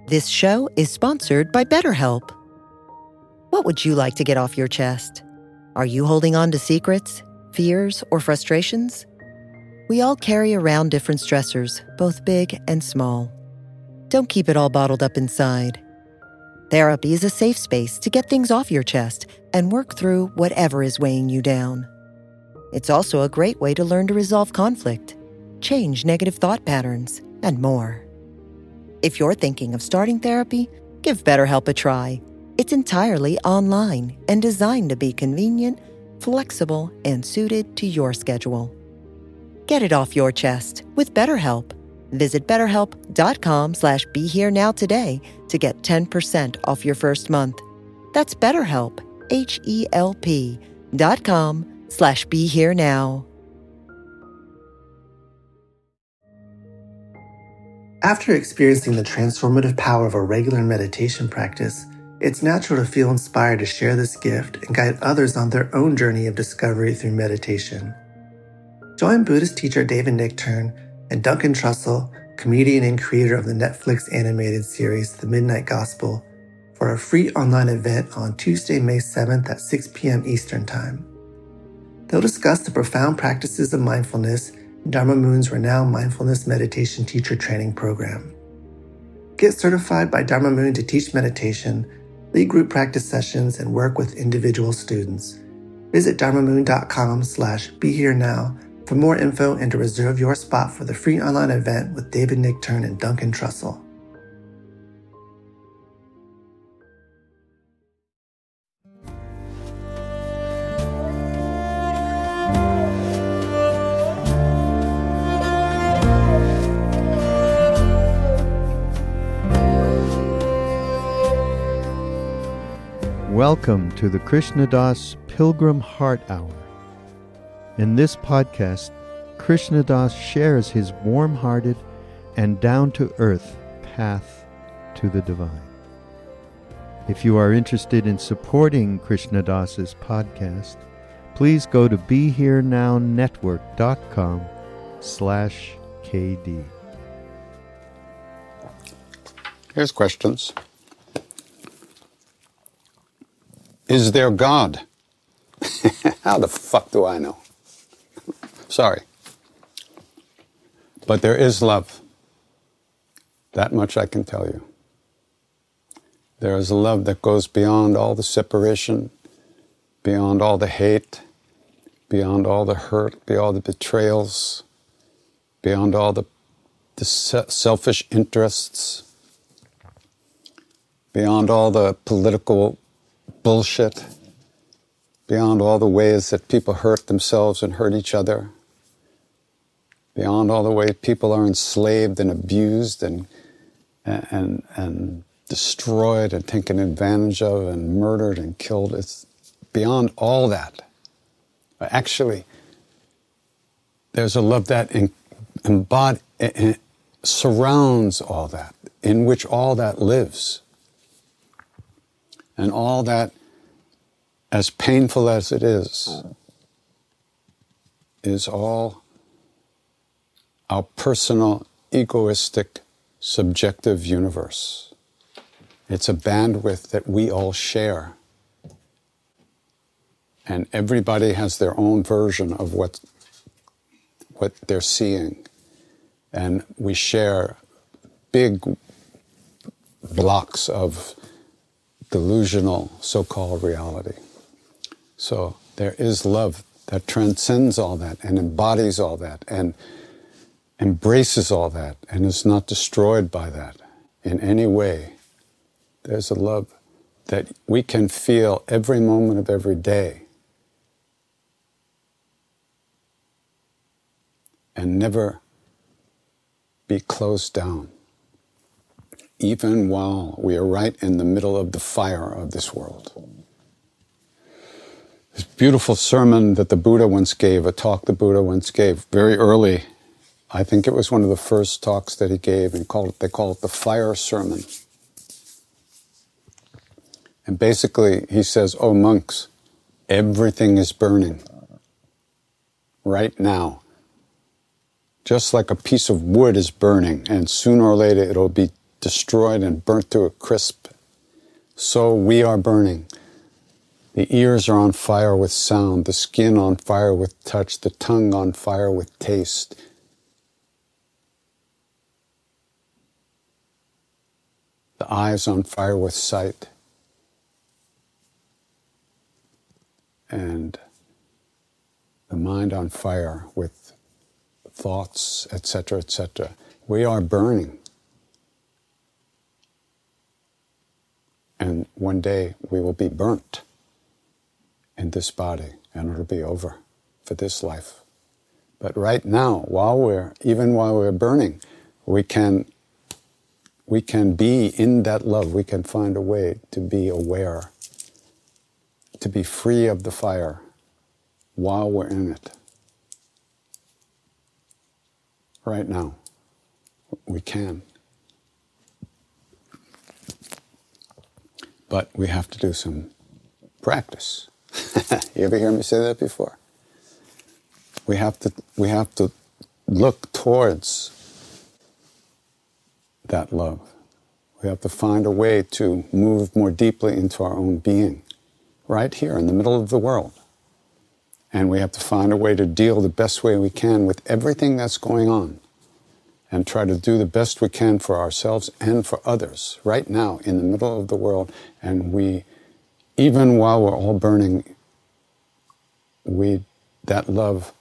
This show is sponsored by BetterHelp. What would you like to get off your chest? Are you holding on to secrets, fears, or frustrations? We all carry around different stressors, both big and small. Don't keep it all bottled up inside. Therapy is a safe space to get things off your chest and work through whatever is weighing you down. It's also a great way to learn to resolve conflict, change negative thought patterns, and more. If you're thinking of starting therapy, give BetterHelp a try. It's entirely online and designed to be convenient, flexible, and suited to your schedule. Get it off your chest with BetterHelp. Visit BetterHelp.com/BeHereNow today to get 10% off your first month. That's BetterHelp, HELP.com/BeHereNow. After experiencing the transformative power of a regular meditation practice, it's natural to feel inspired to share this gift and guide others on their own journey of discovery through meditation. Join Buddhist teacher David Nichtern and Duncan Trussell, comedian and creator of the Netflix animated series The Midnight Gospel, for a free online event on Tuesday, May 7th at 6 p.m. Eastern Time. They'll discuss the profound practices of mindfulness in Dharma Moon's renowned mindfulness meditation teacher training program. Get certified by Dharma Moon to teach meditation, lead group practice sessions, and work with individual students. Visit dharmamoon.com/BeHereNow for more info and to reserve your spot for the free online event with David Nichtern and Duncan Trussell. Welcome to the Krishna Das Pilgrim Heart Hour. In this podcast, Krishna Das shares his warm-hearted and down-to-earth path to the divine. If you are interested in supporting Krishna Das's podcast, please go to BeHereNowNetwork.com/KD. Here's questions. Is there God? How the fuck do I know? Sorry. But there is love. That much I can tell you. There is a love that goes beyond all the separation, beyond all the hate, beyond all the hurt, beyond the betrayals, beyond all the selfish interests, beyond all the political bullshit, beyond all the ways that people hurt themselves and hurt each other, beyond all the way people are enslaved and abused and destroyed and taken advantage of and murdered and killed. It's beyond all that. Actually, there's a love that surrounds all that, in which all that lives. And all that, as painful as it is all our personal, egoistic, subjective universe. It's a bandwidth that we all share. And everybody has their own version of what they're seeing. And we share big blocks of delusional so-called reality. So there is love that transcends all that and embodies all that and embraces all that and is not destroyed by that in any way. There's a love that we can feel every moment of every day and never be closed down, even while we are right in the middle of the fire of this world. This beautiful sermon that the Buddha once gave, a talk the Buddha once gave very early. I think it was one of the first talks that he gave, and they call it the fire sermon. And basically he says, "Oh monks, everything is burning right now. Just like a piece of wood is burning, and sooner or later it'll be destroyed and burnt to a crisp, so we are burning. The ears are on fire with sound, the skin on fire with touch, the tongue on fire with taste. The eyes on fire with sight. And the mind on fire with thoughts, etc., etc. We are burning. And one day we will be burnt in this body, and it'll be over for this life. But right now, even while we're burning, we can be in that love. We can find a way to be aware, to be free of the fire while we're in it. Right now, we can. But we have to do some practice. You ever hear me say that before? We have to look towards that love. We have to find a way to move more deeply into our own being, right here in the middle of the world. And we have to find a way to deal the best way we can with everything that's going on, and try to do the best we can for ourselves and for others right now in the middle of the world. And we, even while we're all burning, that love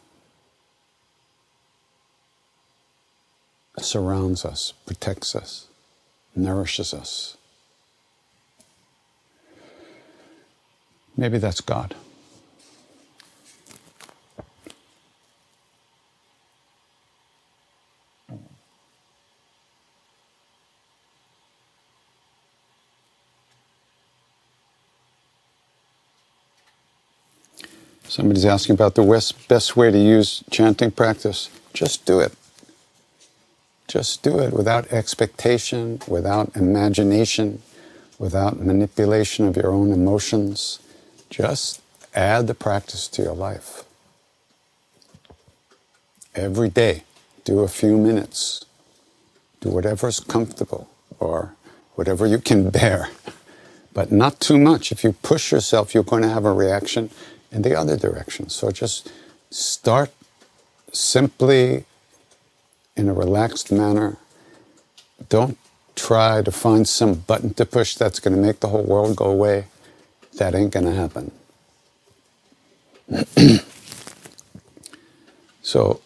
surrounds us, protects us, nourishes us. Maybe that's God. Somebody's asking about the best way to use chanting practice. Just do it. Just do it without expectation, without imagination, without manipulation of your own emotions. Just add the practice to your life. Every day, do a few minutes. Do whatever's comfortable or whatever you can bear. But not too much. If you push yourself, you're going to have a reaction in the other direction. So just start simply in a relaxed manner. Don't try to find some button to push that's going to make the whole world go away. That ain't going to happen. So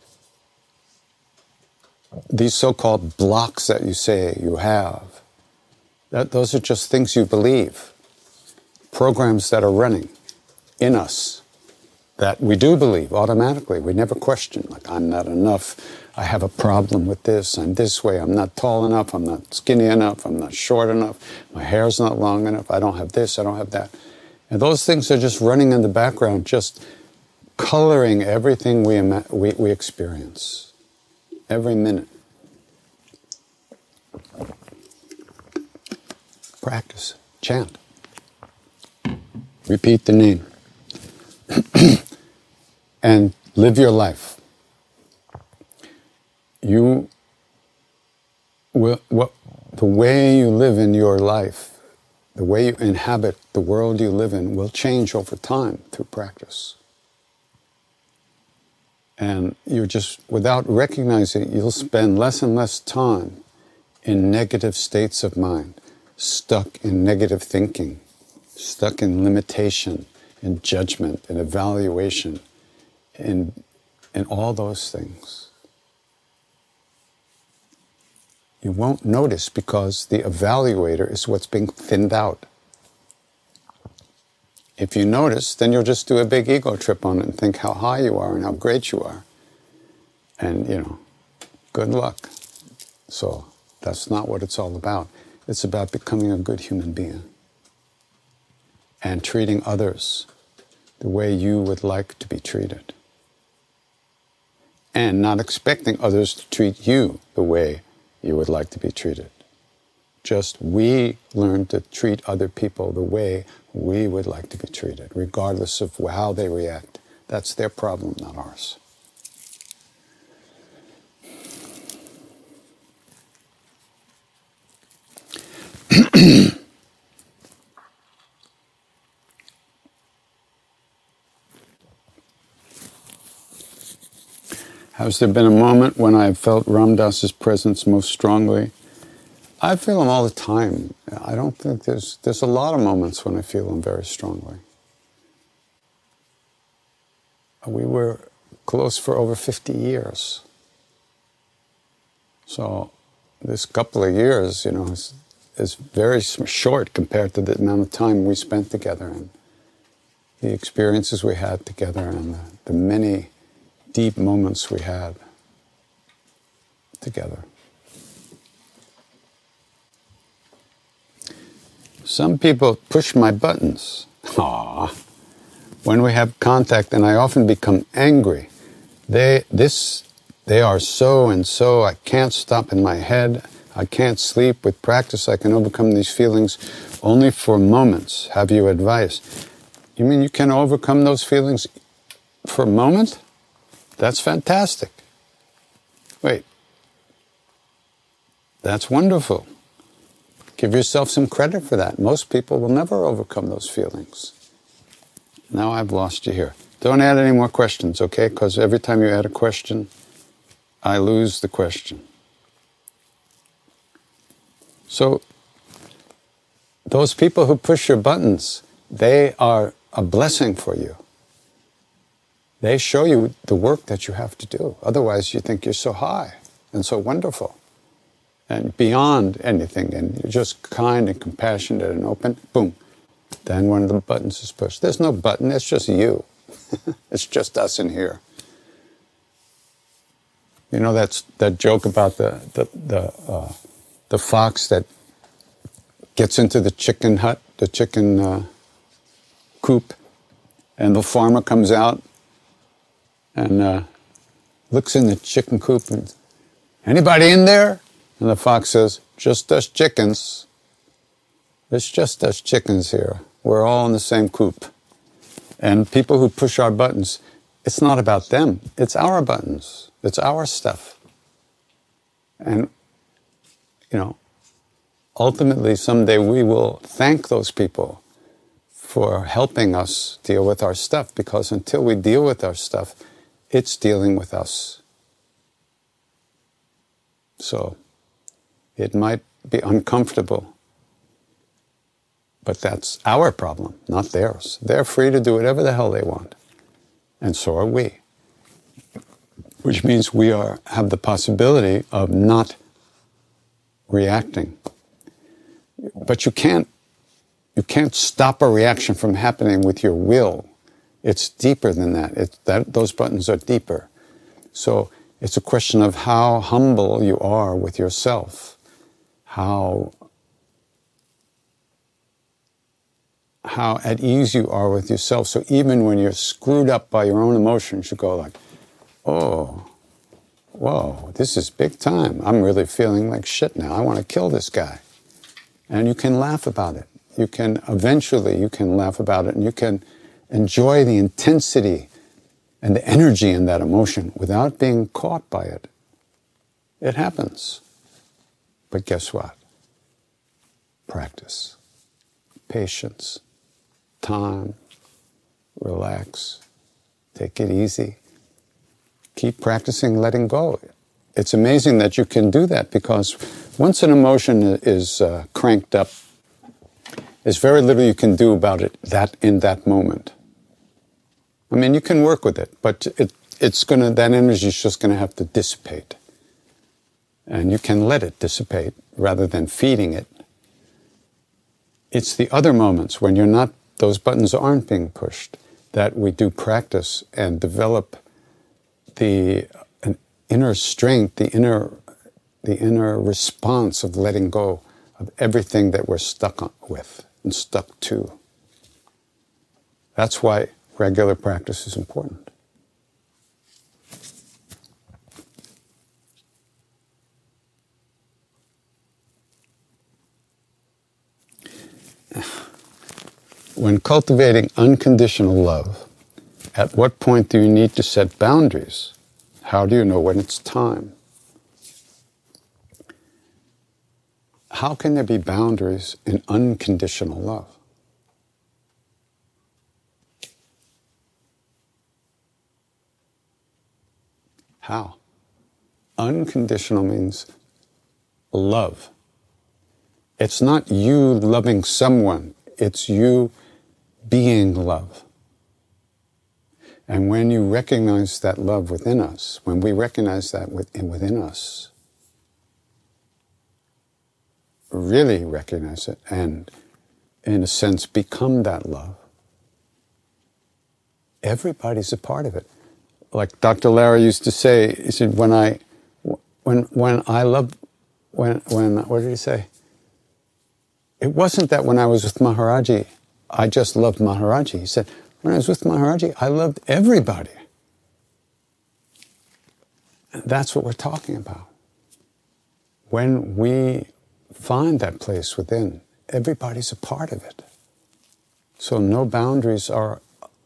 these so-called blocks that you say you have, those are just things you believe, programs that are running in us that we do believe automatically. We never question, like, I'm not enough, I have a problem with this, I'm this way, I'm not tall enough, I'm not skinny enough, I'm not short enough, my hair's not long enough, I don't have this, I don't have that. And those things are just running in the background, just coloring everything we experience every minute. Practice, chant, repeat the name. And live your life. The way you live in your life, the way you inhabit the world you live in will change over time through practice. And you're just, without recognizing it, you'll spend less and less time in negative states of mind, stuck in negative thinking, stuck in limitation, in judgment, in evaluation, in all those things. You won't notice because the evaluator is what's being thinned out. If you notice, then you'll just do a big ego trip on it and think how high you are and how great you are. And, good luck. So that's not what it's all about. It's about becoming a good human being and treating others the way you would like to be treated. And not expecting others to treat you the way you would like to be treated. Just we learn to treat other people the way we would like to be treated, regardless of how they react. That's their problem, not ours. Has there been a moment when I have felt Ram Dass's presence most strongly? I feel him all the time. I don't think there's a lot of moments when I feel him very strongly. We were close for over 50 years. So this couple of years, is very short compared to the amount of time we spent together and the experiences we had together and the many deep moments we had together. Some people push my buttons. Aww. When we have contact, and I often become angry. They are so and so. I can't stop in my head. I can't sleep. With practice, I can overcome these feelings only for moments. Have you advice? You mean you can overcome those feelings for a moment? That's fantastic. Wait. That's wonderful. Give yourself some credit for that. Most people will never overcome those feelings. Now I've lost you here. Don't add any more questions, okay? Because every time you add a question, I lose the question. So, those people who push your buttons, they are a blessing for you. They show you the work that you have to do. Otherwise, you think you're so high and so wonderful and beyond anything, and you're just kind and compassionate and open. Boom. Then one of the buttons is pushed. There's no button, it's just you. It's just us in here. You know that joke about the fox that gets into the chicken hut, the chicken coop, and the farmer comes out and looks in the chicken coop and, anybody in there? And the fox says, just us chickens. It's just us chickens here. We're all in the same coop. And people who push our buttons, it's not about them. It's our buttons. It's our stuff. And, ultimately someday we will thank those people for helping us deal with our stuff, because until we deal with our stuff, it's dealing with us. So it might be uncomfortable, but that's our problem, not theirs. They're free to do whatever the hell they want, and so are we. Which means we have the possibility of not reacting. But you can't stop a reaction from happening with your will. It's deeper than that. Those buttons are deeper. So it's a question of how humble you are with yourself, how at ease you are with yourself. So even when you're screwed up by your own emotions, you go like, oh, whoa, this is big time. I'm really feeling like shit now. I want to kill this guy. And you can laugh about it. You can laugh about it, and you can enjoy the intensity and the energy in that emotion without being caught by it. It happens. But guess what? Practice. Patience. Time. Relax. Take it easy. Keep practicing letting go. It's amazing that you can do that, because once an emotion is cranked up, there's very little you can do about it in that moment. I mean, you can work with it, but that energy is just going to have to dissipate. And you can let it dissipate rather than feeding it. It's the other moments when those buttons aren't being pushed, that we do practice and develop an inner strength, the inner response of letting go of everything that we're stuck with and stuck to. That's why regular practice is important. When cultivating unconditional love, at what point do you need to set boundaries? How do you know when it's time? how can there be boundaries in unconditional love? How? Unconditional means love. It's not you loving someone, it's you being love. And when you recognize that love within us, when we recognize that within us, really recognize it and, in a sense, become that love, everybody's a part of it. Like Dr. Lara used to say, he said, what did he say? It wasn't that when I was with Maharaji, I just loved Maharaji. He said, when I was with Maharaji, I loved everybody. And that's what we're talking about. When we find that place within, everybody's a part of it. So no boundaries are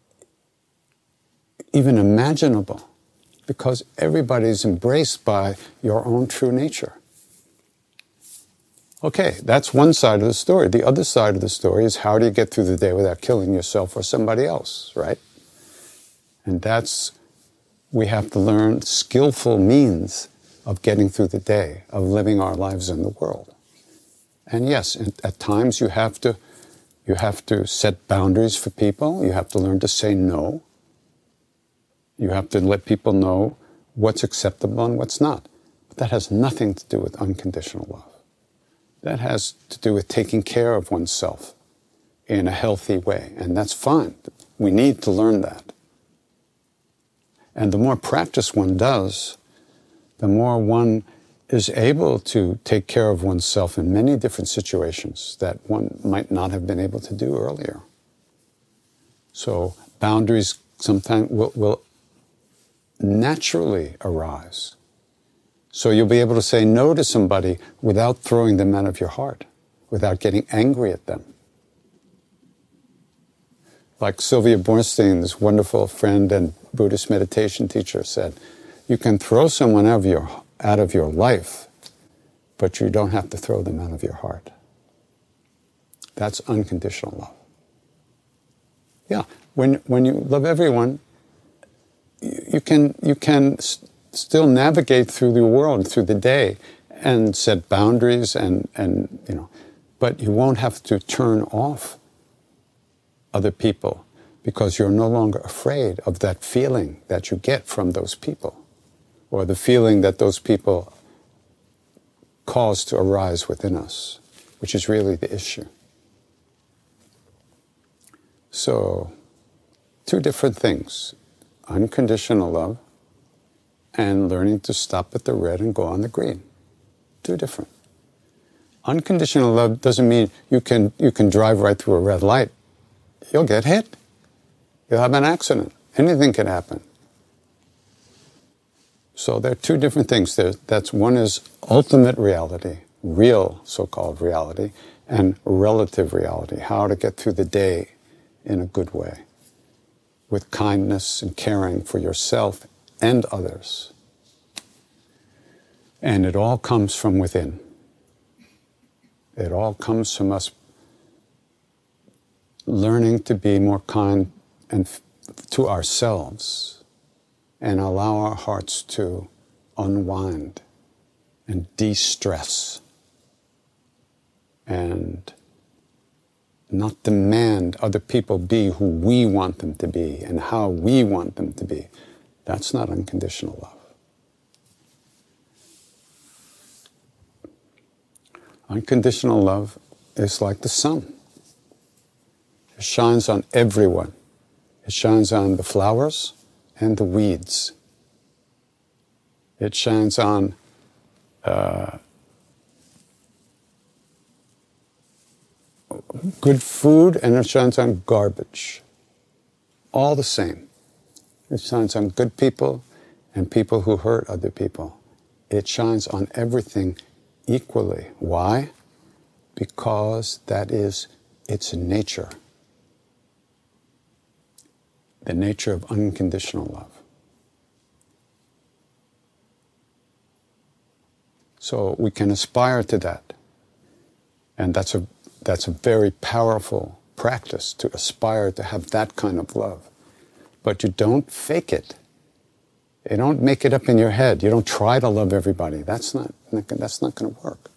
even imaginable, because everybody's embraced by your own true nature. Okay, that's one side of the story. The other side of the story is, how do you get through the day without killing yourself or somebody else, right? And we have to learn skillful means of getting through the day, of living our lives in the world. And yes, at times you have to set boundaries for people. You have to learn to say no. You have to let people know what's acceptable and what's not. But that has nothing to do with unconditional love. That has to do with taking care of oneself in a healthy way. And that's fine. We need to learn that. And the more practice one does, the more one is able to take care of oneself in many different situations that one might not have been able to do earlier. So boundaries sometimes will naturally arise. So you'll be able to say no to somebody without throwing them out of your heart, without getting angry at them. Like Sylvia Bornstein, this wonderful friend and Buddhist meditation teacher, said, you can throw someone out of your life, but you don't have to throw them out of your heart. That's unconditional love. Yeah, when you love everyone, you can still navigate through the world, through the day, and set boundaries and but you won't have to turn off other people, because you're no longer afraid of that feeling that you get from those people, or the feeling that those people cause to arise within us, which is really the issue. So, two different things: unconditional love and learning to stop at the red and go on the green. Two different. Unconditional love doesn't mean you can drive right through a red light. You'll get hit. You'll have an accident. Anything can happen. So there are two different things. That's one is ultimate reality, real so-called reality, and relative reality, how to get through the day in a good way, with kindness and caring for yourself and others. And it all comes from within. It all comes from us learning to be more kind to ourselves and allow our hearts to unwind and de-stress and not demand other people be who we want them to be and how we want them to be. That's not unconditional love. Unconditional love is like the sun. It shines on everyone. It shines on the flowers and the weeds. It shines on good food, and it shines on garbage. All the same. It shines on good people and people who hurt other people. It shines on everything equally. Why? Because that is its nature. The nature of unconditional love. So we can aspire to that. And that's a very powerful practice, to aspire to have that kind of love. But you don't fake it. You don't make it up in your head. You don't try to love everybody. That's not going to work.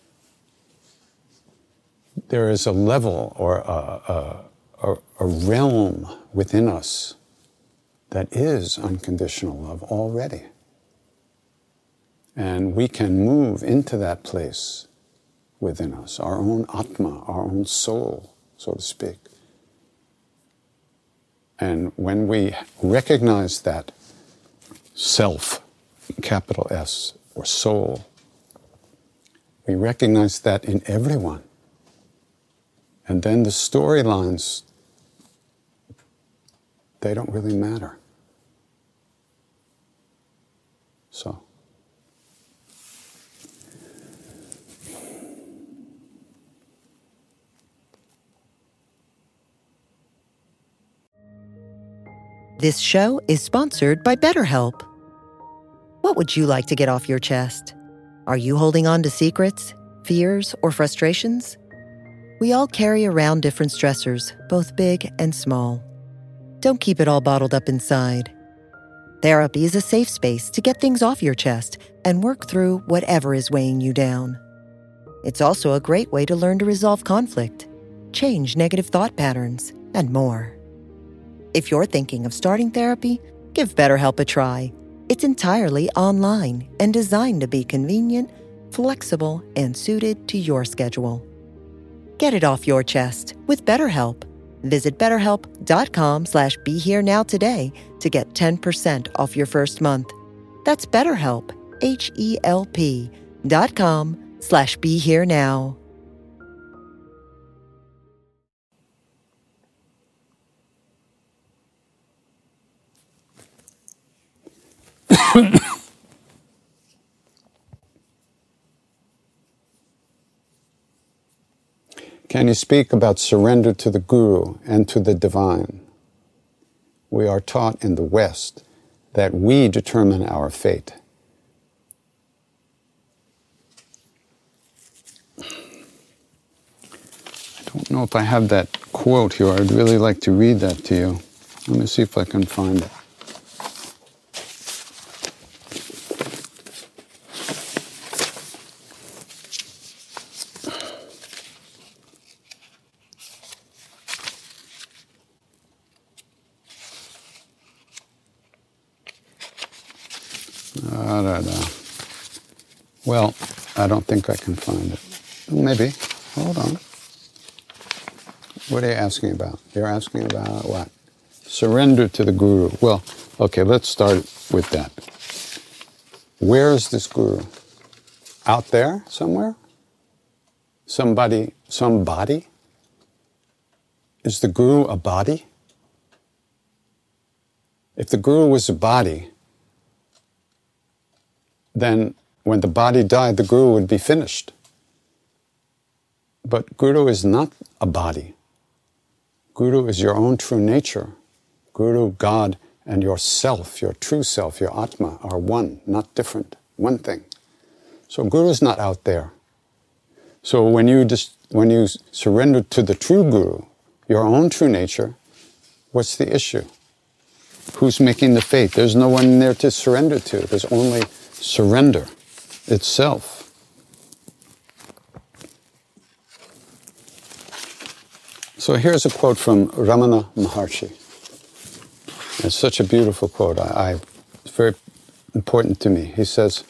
There is a level or a realm within us that is unconditional love already. And we can move into that place within us, our own Atma, our own soul, so to speak. And when we recognize that self, capital S, or soul, we recognize that in everyone. And then the storylines, they don't really matter. So. This show is sponsored by BetterHelp. What would you like to get off your chest? Are you holding on to secrets, fears, or frustrations? We all carry around different stressors, both big and small. Don't keep it all bottled up inside. Therapy is a safe space to get things off your chest and work through whatever is weighing you down. It's also a great way to learn to resolve conflict, change negative thought patterns, and more. If you're thinking of starting therapy, give BetterHelp a try. It's entirely online and designed to be convenient, flexible, and suited to your schedule. Get it off your chest with BetterHelp. Visit BetterHelp.com/BeHereNow today to get 10% off your first month. That's BetterHelp, HELP.com/BeHereNow. Can you speak about surrender to the Guru and to the divine? We are taught in the West that we determine our fate. I don't know if I have that quote here. I'd really like to read that to you. Let me see if I can find it. Well, I don't think I can find it. Maybe. Hold on. What are you asking about? You're asking about what? Surrender to the Guru. Well, okay, let's start with that. Where is this Guru? Out there somewhere? Somebody? Is the Guru a body? If the Guru was a body, then when the body died, the Guru would be finished. But Guru is not a body. Guru is your own true nature. Guru, God, and yourself, your true self, your Atma, are one, not different, one thing. So Guru is not out there. So when you surrender to the true Guru, your own true nature, what's the issue? Who's making the fate? There's no one there to surrender to. There's only surrender itself. So here's a quote from Ramana Maharshi. It's such a beautiful quote. It's very important to me. He says,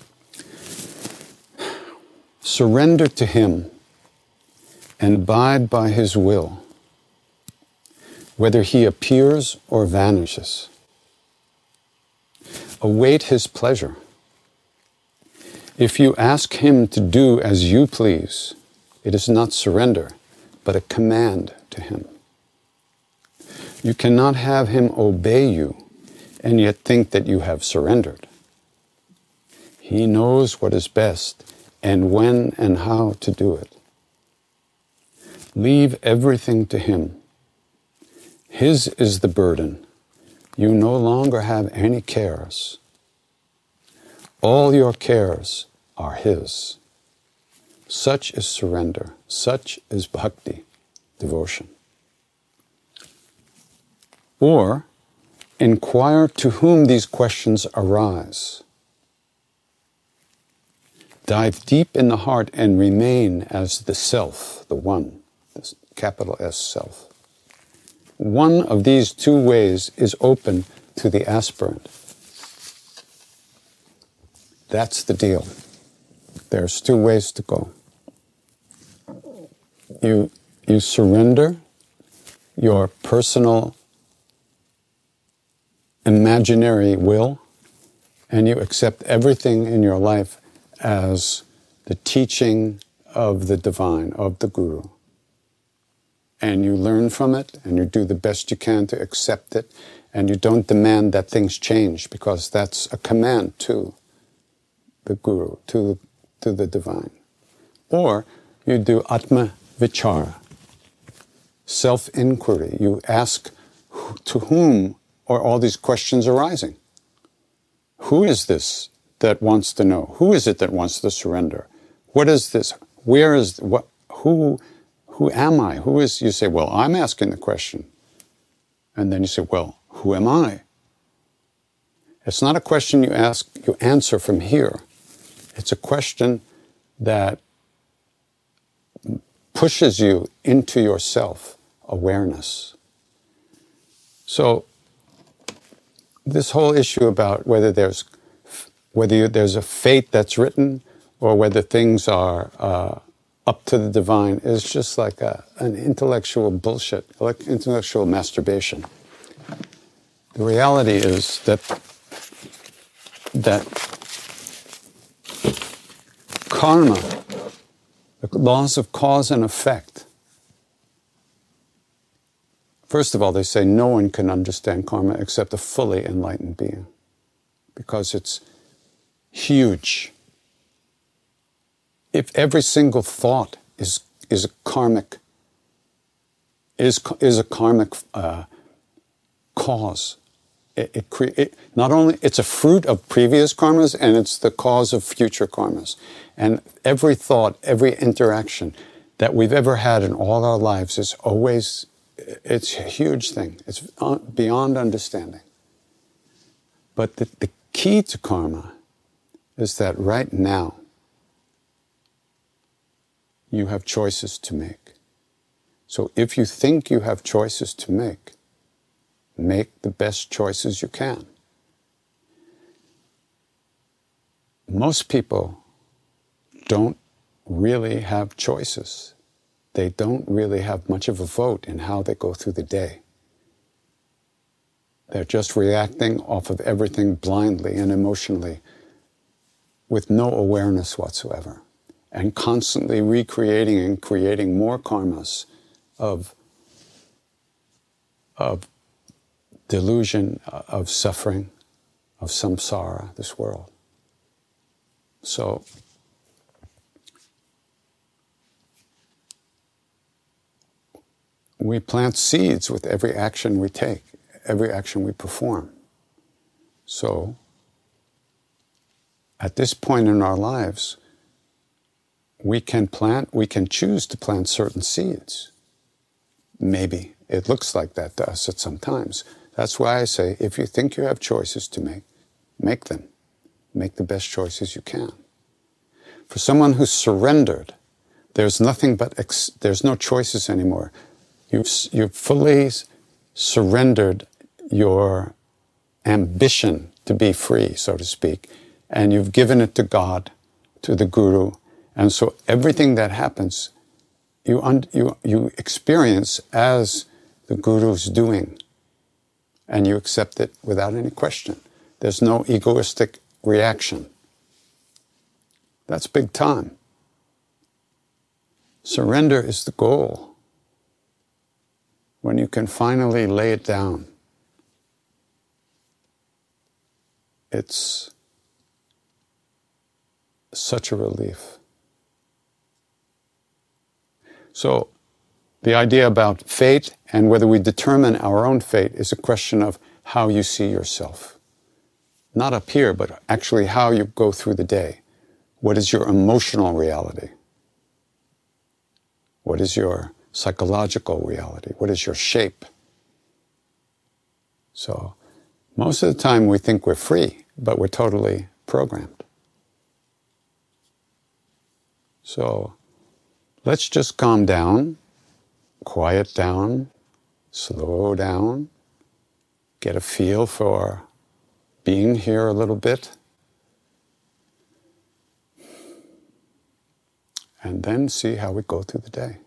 "Surrender to him and abide by his will, whether he appears or vanishes. Await his pleasure. If you ask him to do as you please, it is not surrender, but a command to him. You cannot have him obey you and yet think that you have surrendered. He knows what is best and when and how to do it. Leave everything to him. His is the burden. You no longer have any cares. All your cares are his. Such is surrender. Such is bhakti, devotion. Or, inquire to whom these questions arise. Dive deep in the heart and remain as the self, the one, the capital S self. One of these two ways is open to the aspirant. That's the deal. There's two ways to go. You surrender your personal imaginary will, and you accept everything in your life as the teaching of the divine, of the Guru. And you learn from it, and you do the best you can to accept it, and you don't demand that things change, because that's a command to the Guru, to the divine. Or you do Atma Vichara, self-inquiry. You ask, to whom are all these questions arising? Who is this that wants to know? Who is it that wants to surrender? What is this? Where is, what? Who am I? Who is, you say, well, I'm asking the question. And then you say, well, who am I? It's not a question you ask, you answer from here. It's a question that pushes you into your self-awareness. So, this whole issue about whether there's a fate that's written or whether things are up to the divine is just like an intellectual bullshit, like intellectual masturbation. The reality is that karma, the laws of cause and effect. First of all, they say no one can understand karma except a fully enlightened being, because it's huge. If every single thought is a karmic cause, it not only it's a fruit of previous karmas, and it's the cause of future karmas. And every thought, every interaction that we've ever had in all our lives is always, it's a huge thing. It's beyond understanding. But the key to karma is that right now you have choices to make. So if you think you have choices to make the best choices you can. Most people don't really have choices. They don't really have much of a vote in how they go through the day. They're just reacting off of everything blindly and emotionally with no awareness whatsoever, and constantly recreating and creating more karmas of delusion, of suffering, of samsara, this world. So, we plant seeds with every action we take, every action we perform. So, at this point in our lives, we can choose to plant certain seeds. Maybe it looks like that to us at some times. That's why I say, if you think you have choices to make them. Make the best choices you can. For someone who's surrendered, there's nothing but, there's no choices anymore. You've fully surrendered your ambition to be free, so to speak, and you've given it to God, to the Guru, and so everything that happens, you experience as the Guru's doing, and you accept it without any question. There's no egoistic reaction. That's big time. Surrender is the goal. When you can finally lay it down, it's such a relief. So, the idea about fate and whether we determine our own fate is a question of how you see yourself. Not up here, but actually how you go through the day. What is your emotional reality? What is your psychological reality? What is your shape? So most of the time we think we're free, but we're totally programmed. So let's just calm down, quiet down, slow down, get a feel for being here a little bit, and then see how we go through the day.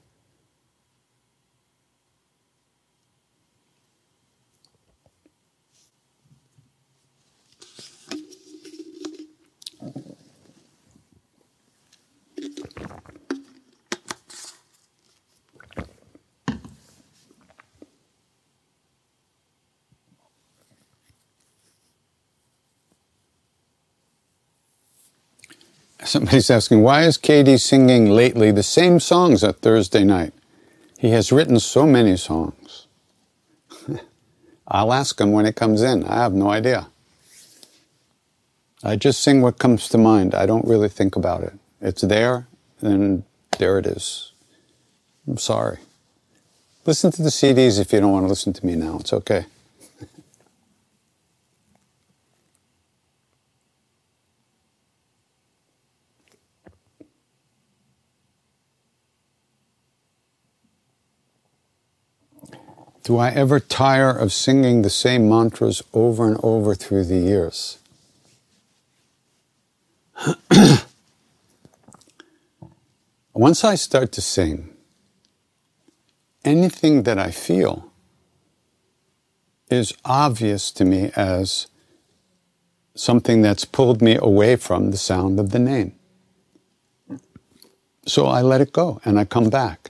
Somebody's asking, why is K.D. singing lately the same songs at Thursday night? He has written so many songs. I'll ask him when it comes in. I have no idea. I just sing what comes to mind. I don't really think about it. It's there, and there it is. I'm sorry. Listen to the CDs if you don't want to listen to me now. It's okay. Do I ever tire of singing the same mantras over and over through the years? Once I start to sing, anything that I feel is obvious to me as something that's pulled me away from the sound of the name. So I let it go and I come back.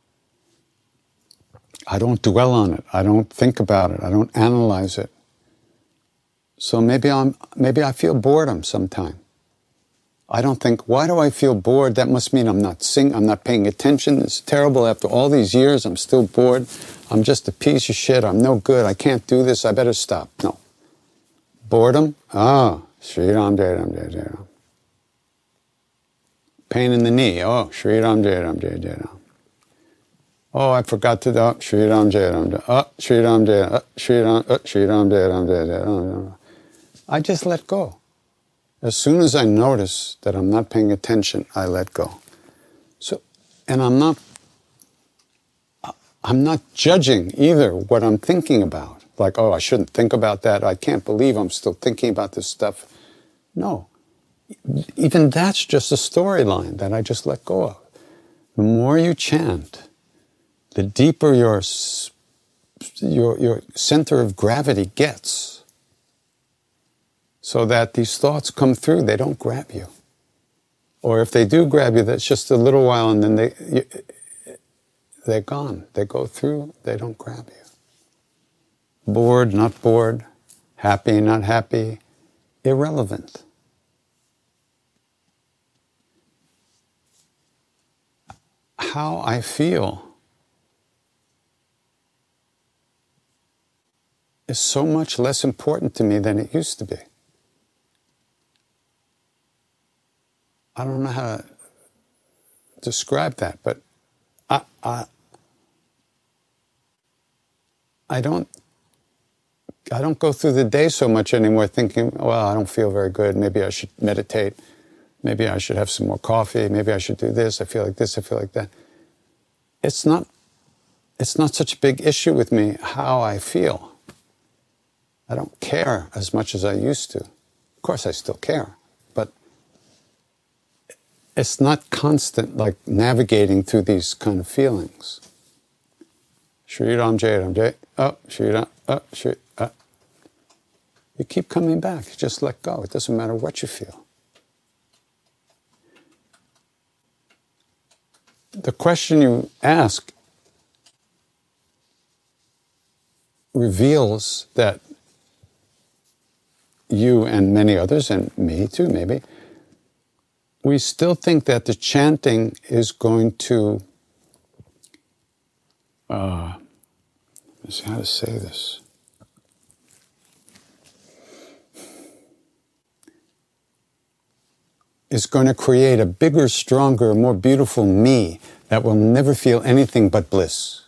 I don't dwell on it. I don't think about it. I don't analyze it. So maybe I feel boredom sometime. I don't think, why do I feel bored? That must mean I'm not paying attention. It's terrible. After all these years, I'm still bored. I'm just a piece of shit. I'm no good. I can't do this. I better stop. No. Boredom? Sri Ram Jai Ram Jai Jai Ram. Pain in the knee? Sri Ram Jai Ram Jai Jai Ram. I forgot to do Sri Ram Jai Ram Jai. Sri Ram Jai Sri Ram Jai Ram Jai Jai. I just let go. As soon as I notice that I'm not paying attention, I let go. So, and I'm not judging either what I'm thinking about. Like, I shouldn't think about that. I can't believe I'm still thinking about this stuff. No. Even that's just a storyline that I just let go of. The more you chant, the deeper your center of gravity gets, so that these thoughts come through, they don't grab you. Or if they do grab you, that's just a little while, and then they're gone. They go through, they don't grab you. Bored, not bored, happy, not happy, irrelevant. How I feel is so much less important to me than it used to be. I don't know how to describe that, but I don't go through the day so much anymore thinking, I don't feel very good, maybe I should meditate, maybe I should have some more coffee, maybe I should do this, I feel like this, I feel like that. It's not such a big issue with me how I feel. I don't care as much as I used to. Of course I still care, but it's not constant, like navigating through these kind of feelings. Shri Ram Jai Ram Jai. Shri Ram. Shri. You keep coming back. You just let go. It doesn't matter what you feel. The question you ask reveals that you and many others, and me too maybe, we still think that the chanting is going to, let's see how to say this. Is going to create a bigger, stronger, more beautiful me that will never feel anything but bliss.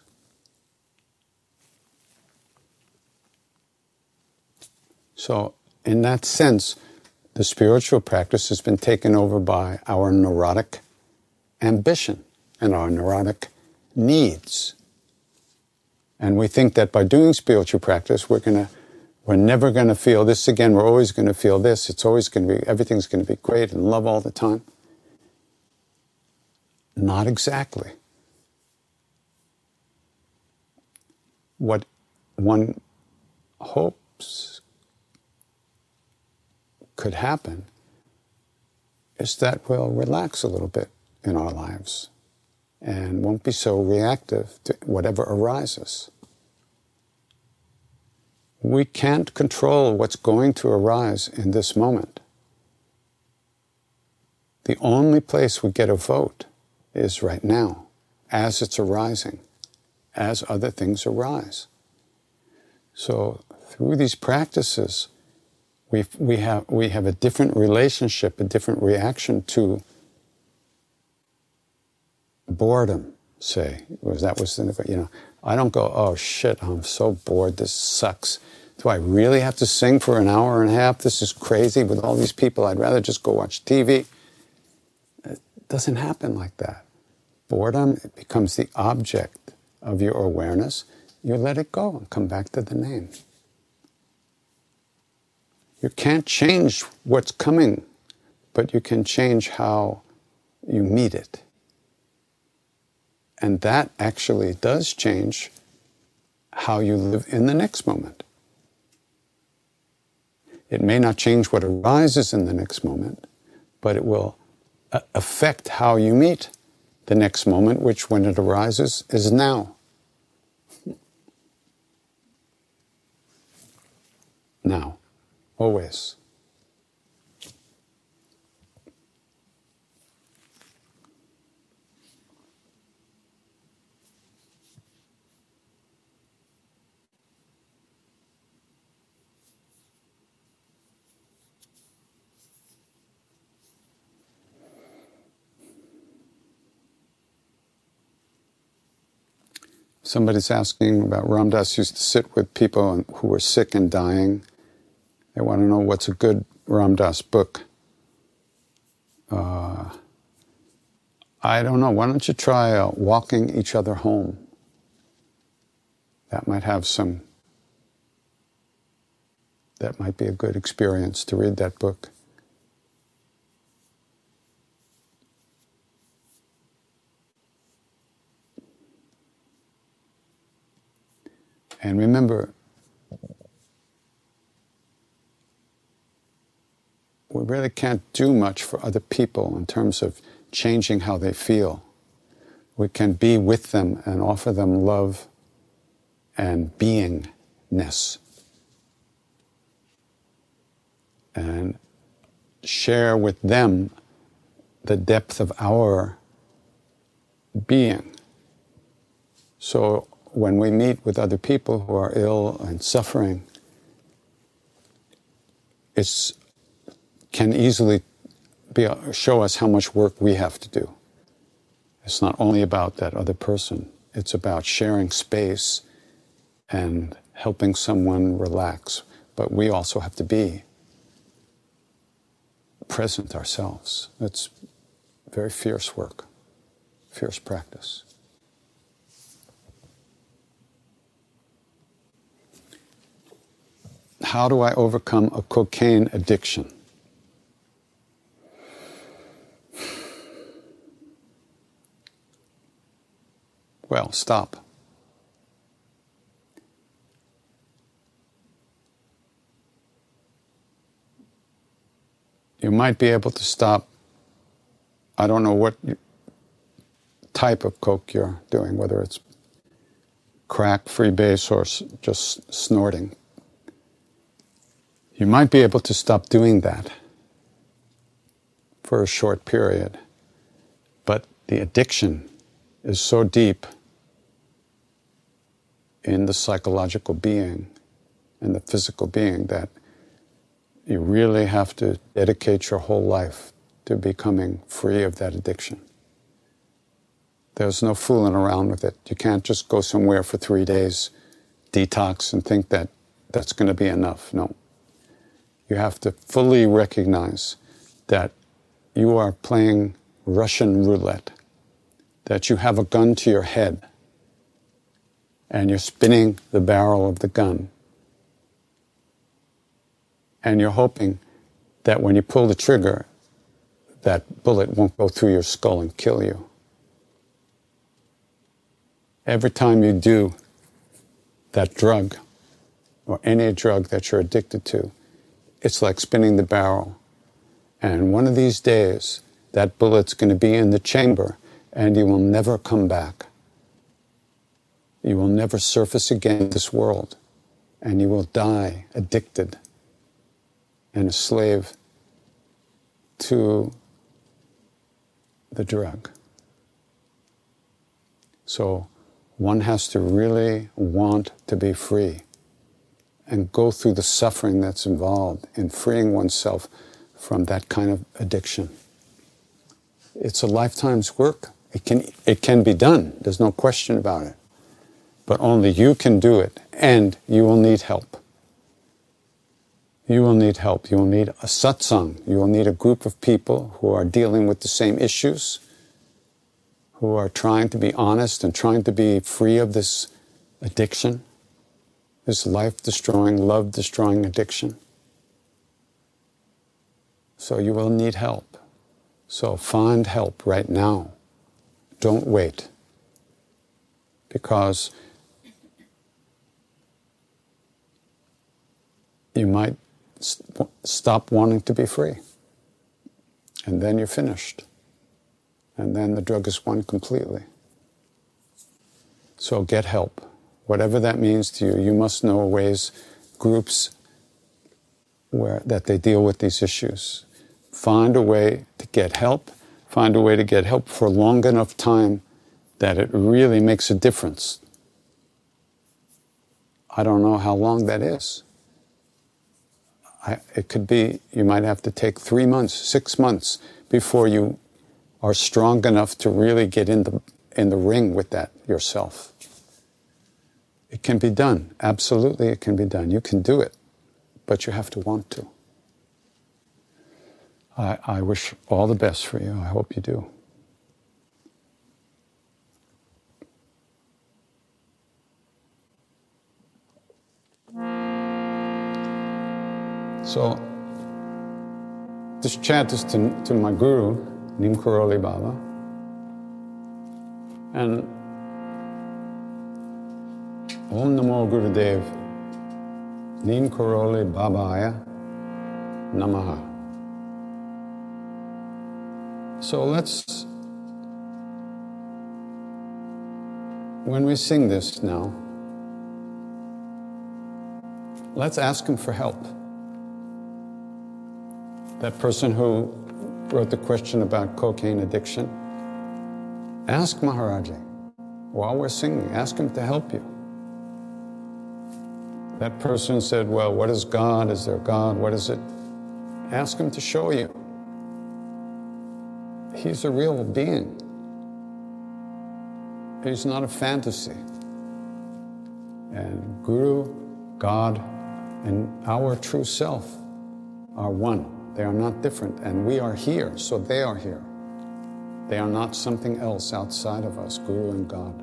So, in that sense, the spiritual practice has been taken over by our neurotic ambition and our neurotic needs. And we think that by doing spiritual practice, we're never going to feel this again. We're always going to feel this. It's always going to be, everything's going to be great and love all the time. Not exactly. What one hopes could happen is that we'll relax a little bit in our lives and won't be so reactive to whatever arises. We can't control what's going to arise in this moment. The only place we get a vote is right now, as it's arising, as other things arise. So through these practices, we have a different relationship, a different reaction to boredom, say. I don't go, oh shit, I'm so bored, this sucks. Do I really have to sing for an hour and a half? This is crazy with all these people. I'd rather just go watch TV. It doesn't happen like that. Boredom becomes the object of your awareness. You let it go and come back to the name. You can't change what's coming, but you can change how you meet it. And that actually does change how you live in the next moment. It may not change what arises in the next moment, but it will affect how you meet the next moment, which when it arises is now. Now, always. Somebody's asking about Ram Dass used to sit with people who were sick and dying. They want to know what's a good Ram Dass book. I don't know. Why don't you try Walking Each Other Home? That might be a good experience to read that book. And remember, we really can't do much for other people in terms of changing how they feel. We can be with them and offer them love and beingness. And share with them the depth of our being. So when we meet with other people who are ill and suffering, it can easily show us how much work we have to do. It's not only about that other person. It's about sharing space and helping someone relax. But we also have to be present ourselves. It's very fierce work, fierce practice. How do I overcome a cocaine addiction? Well, stop. You might be able to stop. I don't know what type of coke you're doing, whether it's crack, freebase, or just snorting. You might be able to stop doing that for a short period, but the addiction is so deep in the psychological being and the physical being that you really have to dedicate your whole life to becoming free of that addiction. There's no fooling around with it. You can't just go somewhere for 3 days, detox, and think that that's going to be enough. No. You have to fully recognize that you are playing Russian roulette, that you have a gun to your head, and you're spinning the barrel of the gun. And you're hoping that when you pull the trigger, that bullet won't go through your skull and kill you. Every time you do that drug, or any drug that you're addicted to, it's like spinning the barrel. And one of these days, that bullet's going to be in the chamber, and you will never come back. You will never surface again in this world, and you will die addicted and a slave to the drug. So one has to really want to be free and go through the suffering that's involved in freeing oneself from that kind of addiction. It's a lifetime's work. It can be done. There's no question about it. But only you can do it, and you will need help. You will need help. You will need a satsang. You will need a group of people who are dealing with the same issues, who are trying to be honest and trying to be free of this addiction, this life-destroying, love-destroying addiction. So you will need help. So find help right now. Don't wait. Because you might stop wanting to be free. And then you're finished. And then the drug is won completely. So get help. Whatever that means to you, you must know ways, groups that they deal with these issues. Find a way to get help. Find a way to get help for long enough time that it really makes a difference. I don't know how long that is. It could be, you might have to take 3 months, 6 months before you are strong enough to really get in the ring with that yourself. It can be done. Absolutely, it can be done. You can do it, but you have to want to. I wish all the best for you. I hope you do. So, this chant is to my guru, Neem Karoli Baba. And Om Namo Gurudev, Neem Karoli Babaya Namaha. So when we sing this now, let's ask him for help. That person who wrote the question about cocaine addiction, ask Maharaji while we're singing, ask him to help you. That person said, well, what is God? Is there God? What is it? Ask him to show you. He's a real being. He's not a fantasy. And Guru, God, and our true self are one. They are not different, and we are here, so they are here. They are not something else outside of us, Guru and God.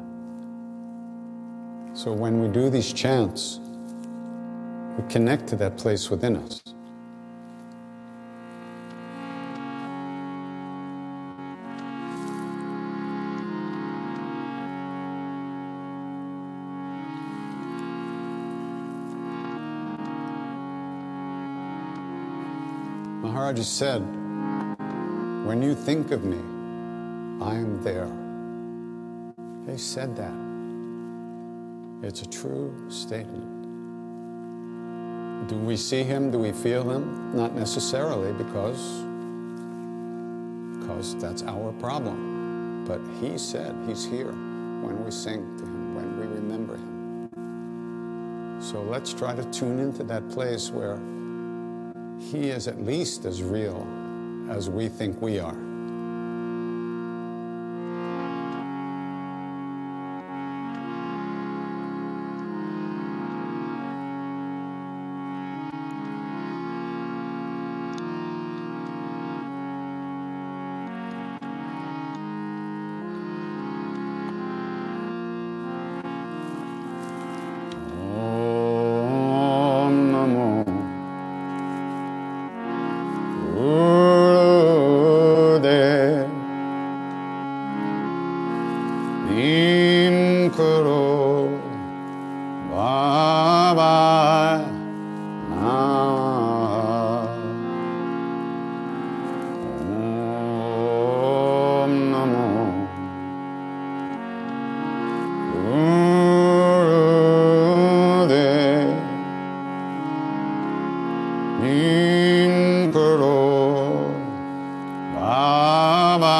So when we do these chants, we connect to that place within us. Maharaji said, when you think of me, I am there. He said that. It's a true statement. Do we see him? Do we feel him? Not necessarily, because that's our problem. But he said he's here when we sing to him, when we remember him. So let's try to tune into that place where he is at least as real as we think we are. Nim Karo Baba Om Namo Gurudev Nim Karo Baba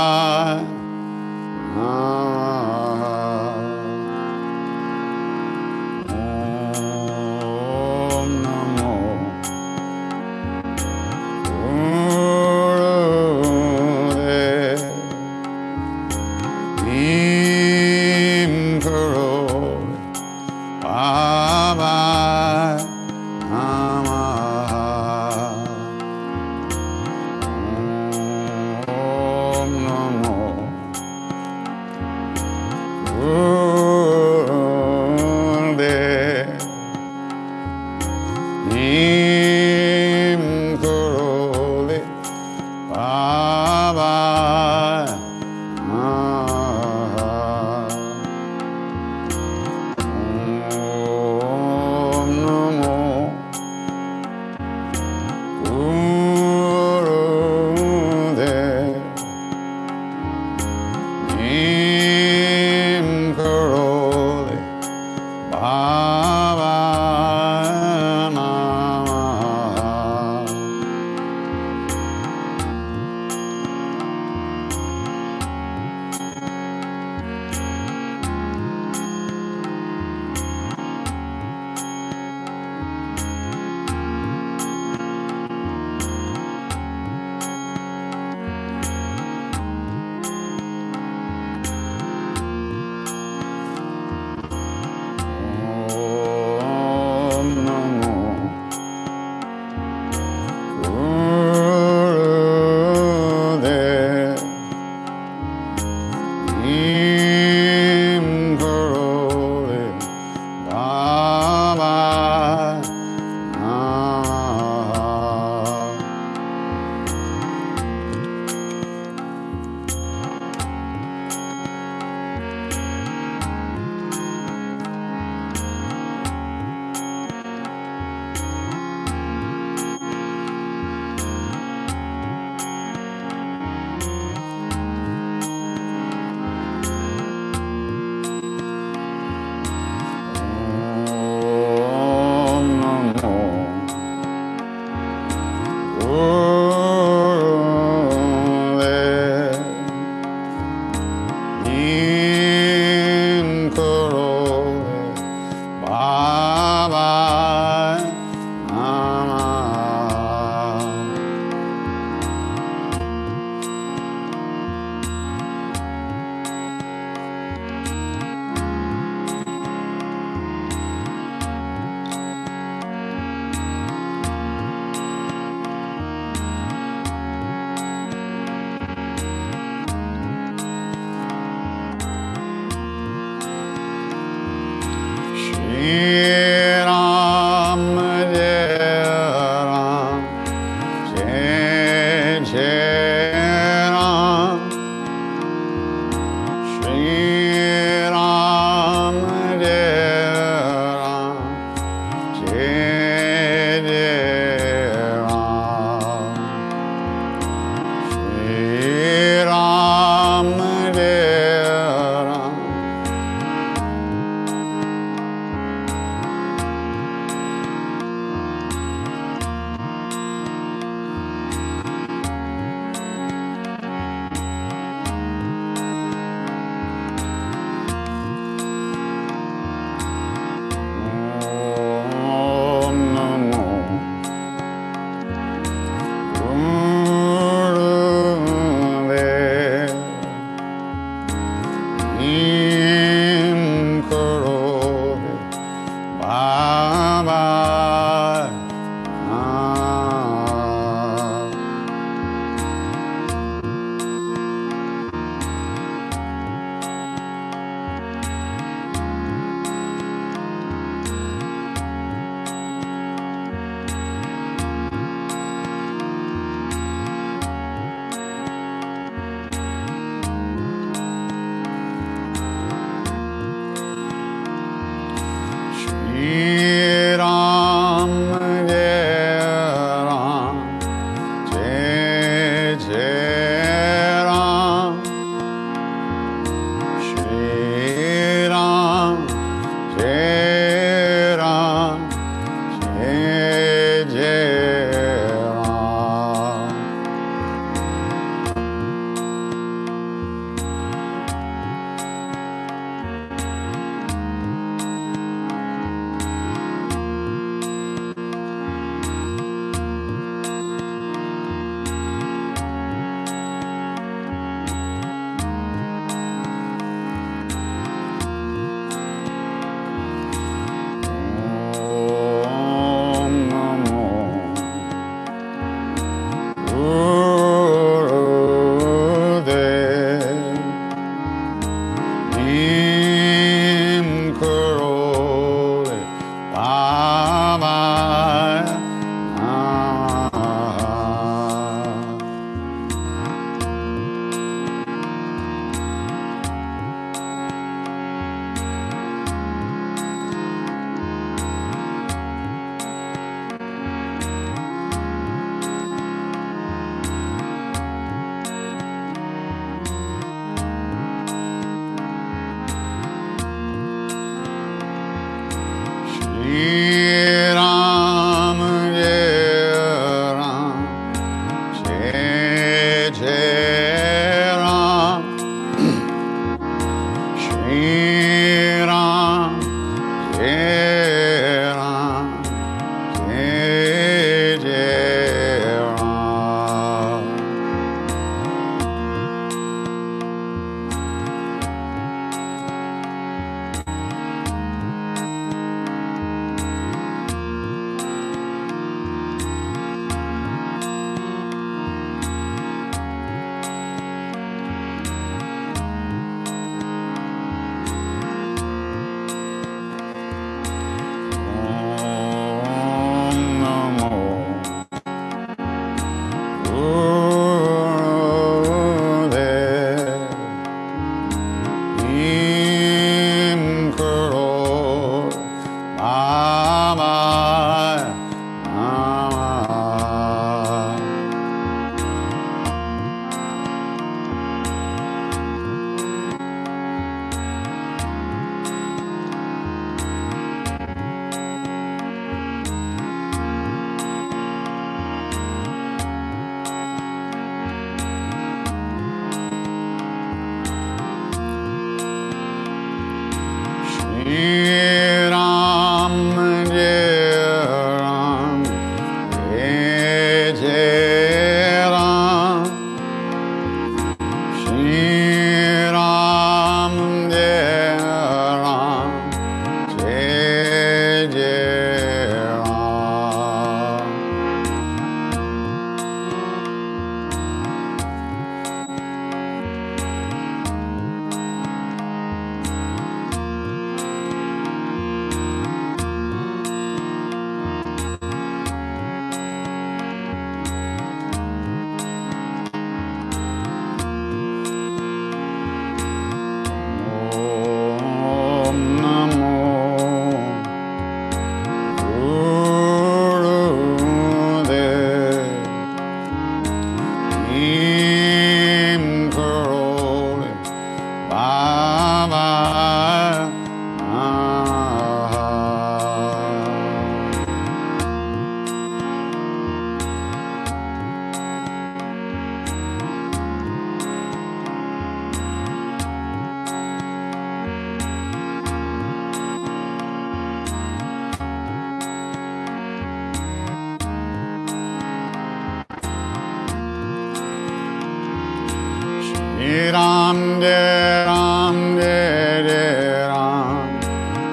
Ram de Ram de de Ram,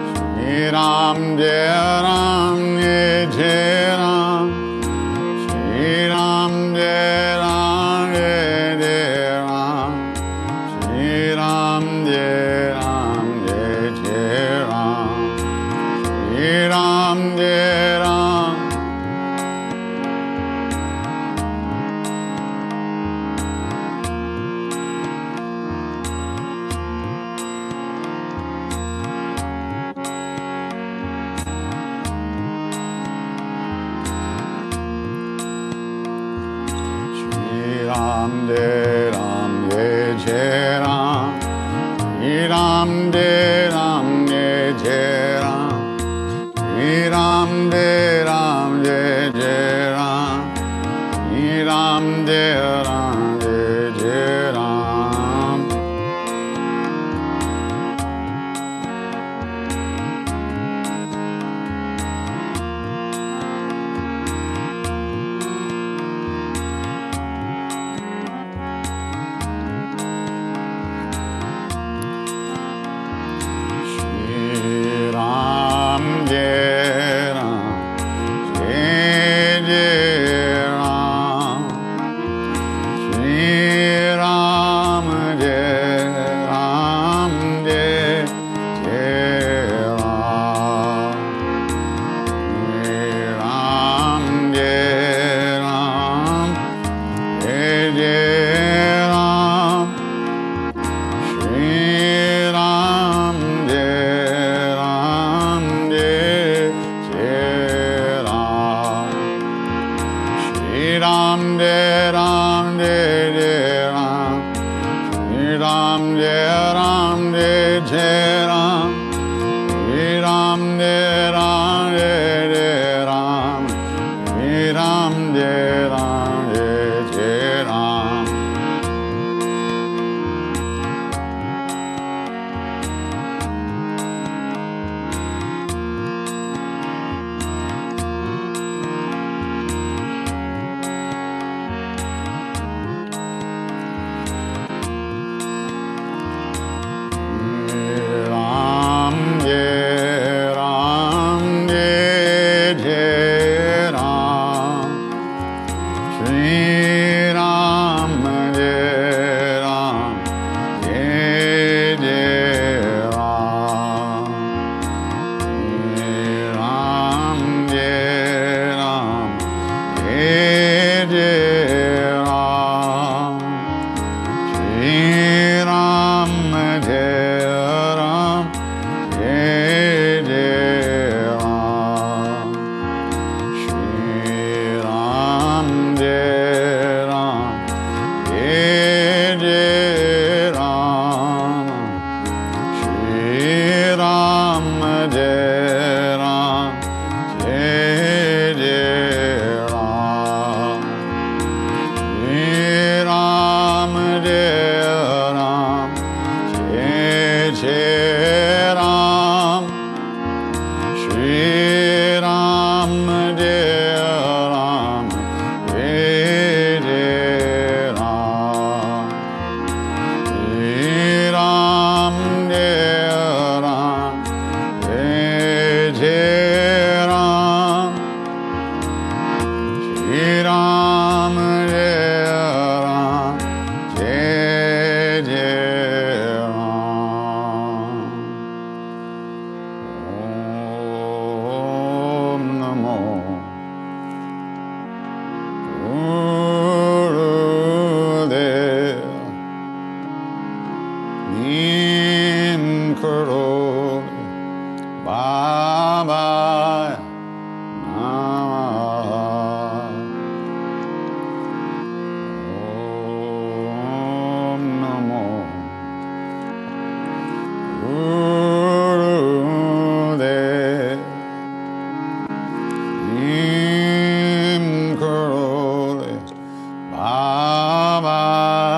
Shri Ram de Ram de de Ram, Shri Ram de Ram de de Ram, Shri Ram de Ram de de Ram, Shri Ram de Ram. Karoli Baba Om Namo Gurudev Im Karoli Baba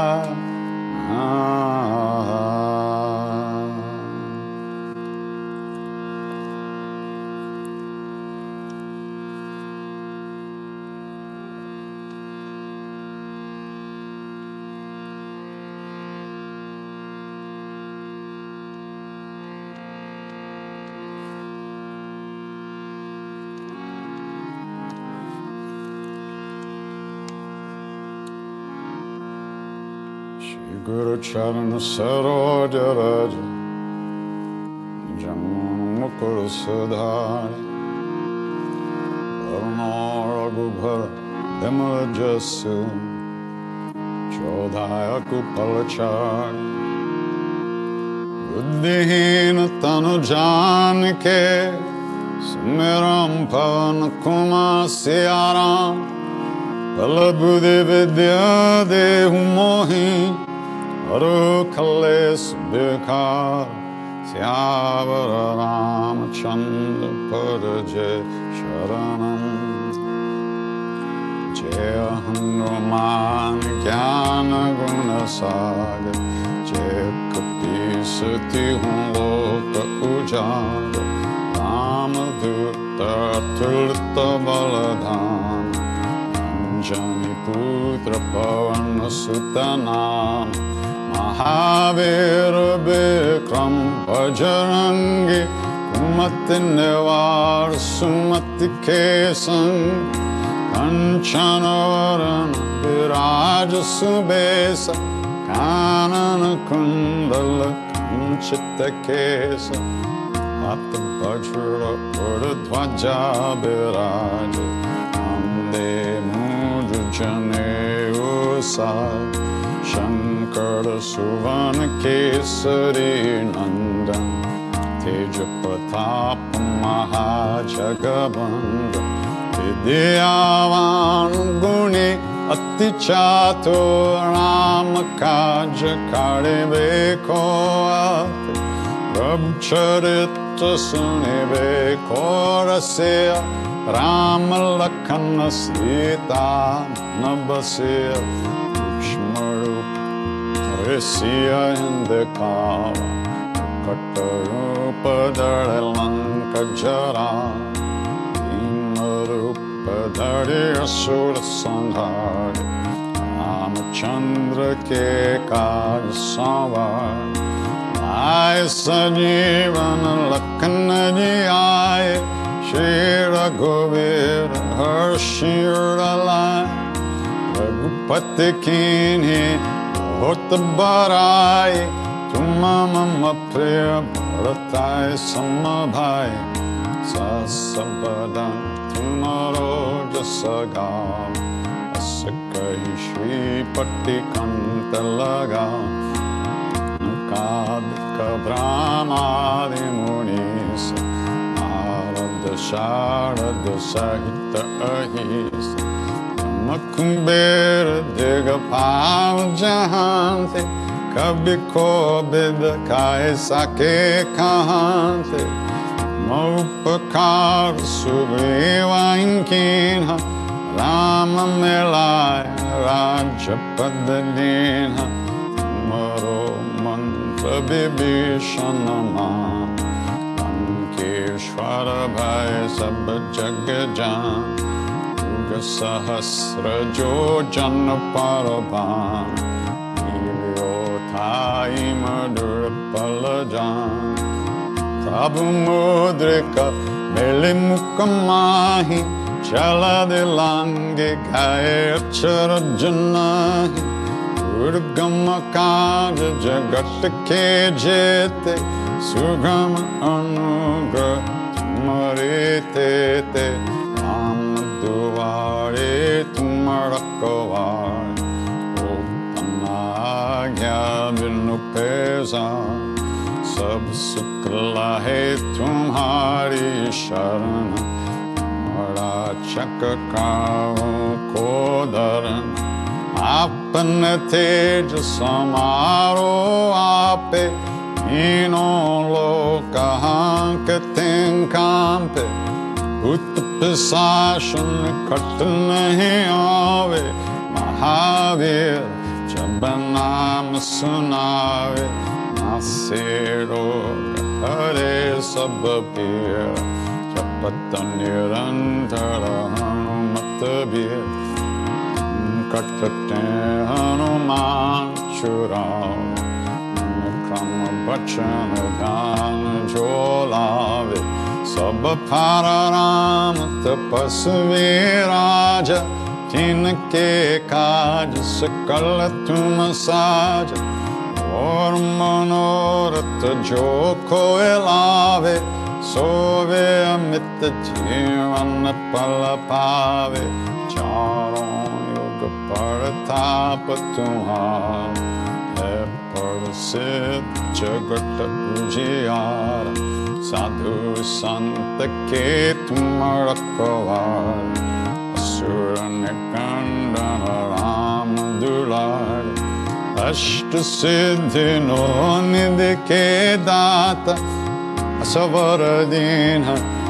Guru Charana Saroja Raja Jamana Mukura Sudhari Varuna Raghubhara Vimala Jasu Chodhaya Kupalachari Buddhihina Tanu Janike Sumiram Pavana Kuma Siyaram Palabuddhi Vidya Dehu Mohi Aru Kales Bikar Syavara Ramachandra Padaje Sharanam Jaya Hanuman Jnana Guna Sagar Jaya Kapi Sati Loka Ujaga Ramadutta Tulita Baladhana Anjani Putra Pavana Sutanam Mahavira Bikram Bajrangi Kumati Nivar Sumati Kesang Kanchana Varana Viraja Subesa Kanana Kundala Kanchita Kesa Atta Vajra Urdhvaja Viraja Ande Mudra Jane Usad Shankara Suvana Kesari Nandan Tejapatap Mahajagabanda Vidyavan Guni Atichato Ramakaja Karibe Koate Prabhucharita Sunibe Korasya Ramalakana Sita Nabasya Risya Indikava Katarupa Dadalanka Jara Imarupa Dadi Asura Sanghari Ramachandra Ke Kaj Savar Ay Sajivana Lakana Jiyai Shri Raghavira Harshira Lai Raghupati Kinhi Hota Barai Tuma Mama Priya Bharatai Samabhai Sasabadan Tumaro Jasagam Asakahi Shri Patti Kantalaga Nakadika Brahmadi Munisa Arada Sharada Sahita Ahisa Makumbera Diga Pav Jahante Kabhi ko bid kai sake kahante Maupakar Sugriva Inkinha Rama Melaya Raja Padadinha Maro Mantra Bibhishanama Lankeshwara Bhai Sabha Jagajan Yuga Sahasra Jo Jana Paraban Thai Madhura Palajan Prabhu Mudrika Meli Mukamahi Chala Dilange Gaye Achara Janahi Urgama Kaja Jagat Ke Jete Sugama Anugra Tumare Tete Amaduvare Tumarakavare Agya Vinupesa सब सुख लाहे तुम्हारी शरण, बड़ा चक्काओं को धरण, आपन तेज समारो आपे, तीनों लोक हांकते कांपे, भूत पिशाच निकट नहीं आवे, महावीर जब नाम सुनावे, नासे रोग हरे सब पीर, जपत निरंतर हनुमत बीर, कटते हनुमान छुड़ावे, क्रम बचन ध्यान जो लावे, सब फार राम तपस्वी राज, जिनके काज सकल तुम साज, और मनोरथ जो कोई लावे, सोवे अमित जीवन पल पावे, चारों युग प्रताप तुम्हारा, है प्रसिद्ध जगत उजियार, साधु संत के तुम रखवार, असुर निकंदन राम दुलार, अष्ट सिद्धि नौ निधि के दाता, असवर दीन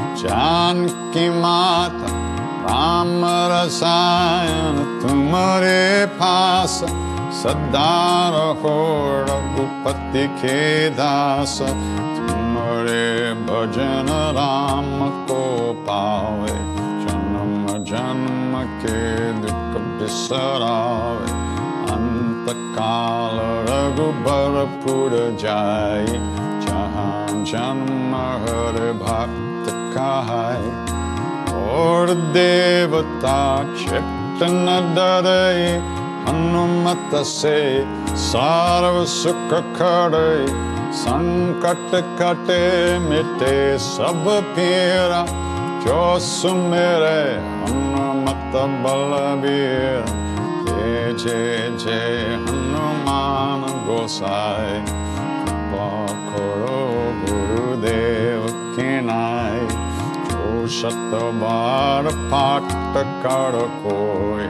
जानकी माता, राम रसायन तुम्हारे पास, सदा रहो रघुपति के दास, तुम्हारे भजन राम को पावे, जन्म जन्म के दुख बिसरावे, अंत काल रघुबरपुर जाई, जहाँ जन्म हर भक्त कहाई, और देवता क्षिप्त न डरे, हनुमत से सर्व सुख खड़े, संकट कटे मिटे सब पीरा, जो सुमेरे हनुमत बलबीर, जय जय जय हनुमान गोसाई, कृपा करो गुरुदेव की नाई, जो शत बार पाठ कर कोई,